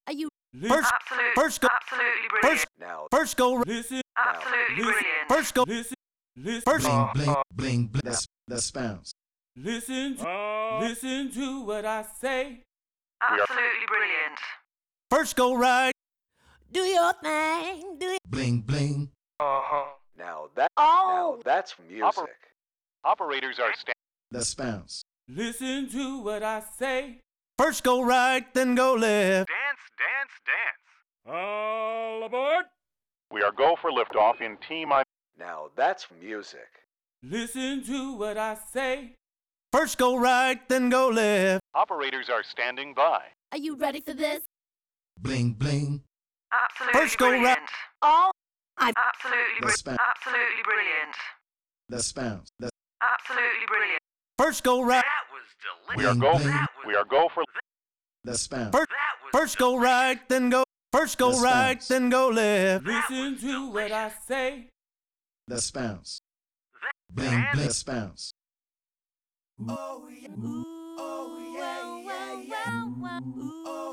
Are you First, Absolutely, first go, absolutely brilliant. first, now, first go, Listen, Absolutely brilliant. first go, listen, first, Bling, bling, bling, bling. That's bounce. listen to what I say. Absolutely brilliant. first go right. do your thing? Do you? Bling, bling. Now that's music. Operators are standing. That's bounce. Listen to what I say. First go right, then go left. Dance, dance, dance. All aboard. We are go for liftoff in T-minus. Now that's music. Listen to what I say. First go right, then go left. Operators are standing by. Are you ready for this? Bling, bling. Absolutely First go right. brilliant. Absolutely That's brilliant. bounce. Absolutely brilliant. That's bounce. That's Absolutely brilliant. First go right. That was delicious. We are go. We are go for. that's bounce. First, That was first go right, then go. First go That's right, bounce. then go left. Listen to what I say. That's bounce. Dance. Bling, bling. That's bounce. Ooh, oh, yeah, yeah, yeah. Ooh,